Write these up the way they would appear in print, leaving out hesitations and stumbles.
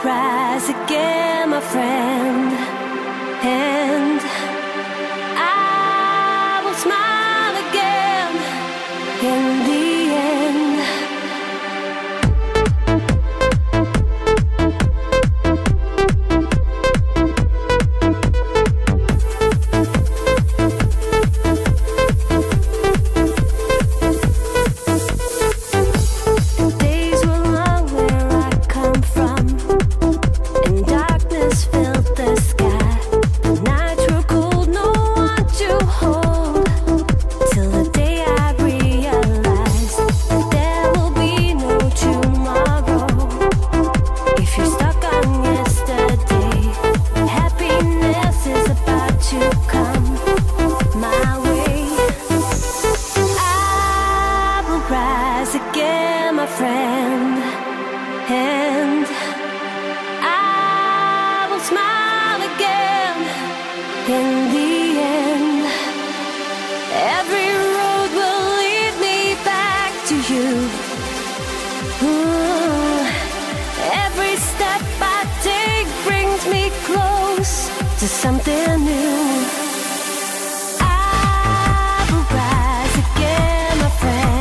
rise again, my friend, and I will smile again in the end. Again, my friend, and I will smile again in the end. Every road will lead me back to you. Ooh, every step I take brings me close to something new. I will rise again, my friend.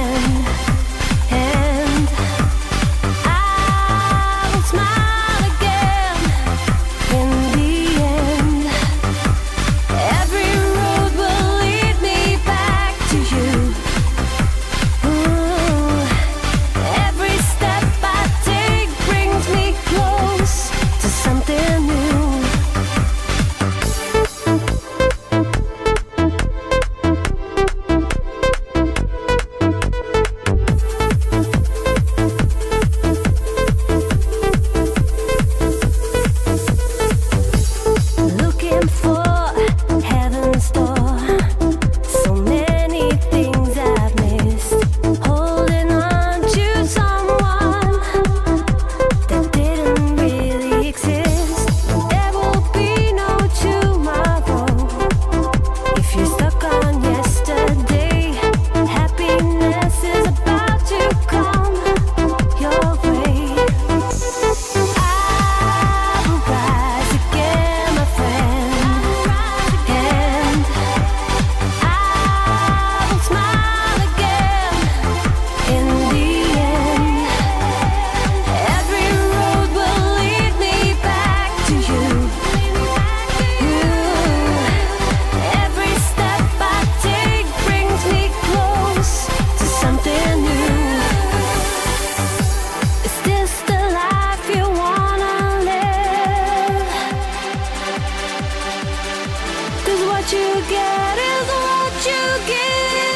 What you get is what you give.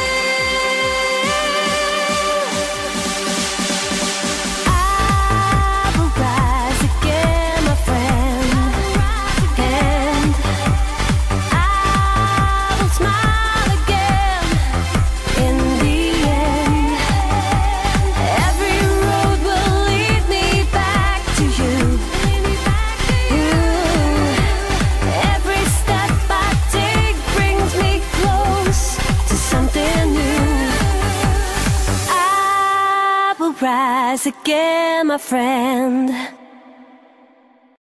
I will rise again, my friend, and I will smile again in the end. Every road will lead me back to you. Ooh, every step I take brings me close to something new. I will rise again, my friend.